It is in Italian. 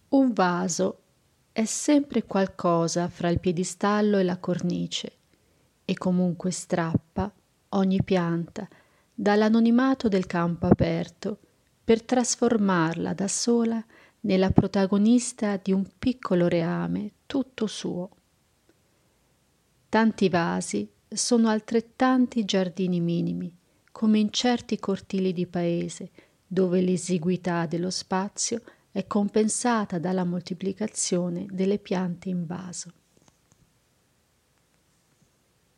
Un vaso è sempre qualcosa fra il piedistallo e la cornice e comunque strappa ogni pianta dall'anonimato del campo aperto per trasformarla da sola nella protagonista di un piccolo reame tutto suo. Tanti vasi sono altrettanti giardini minimi, come in certi cortili di paese, dove l'esiguità dello spazio è compensata dalla moltiplicazione delle piante in vaso.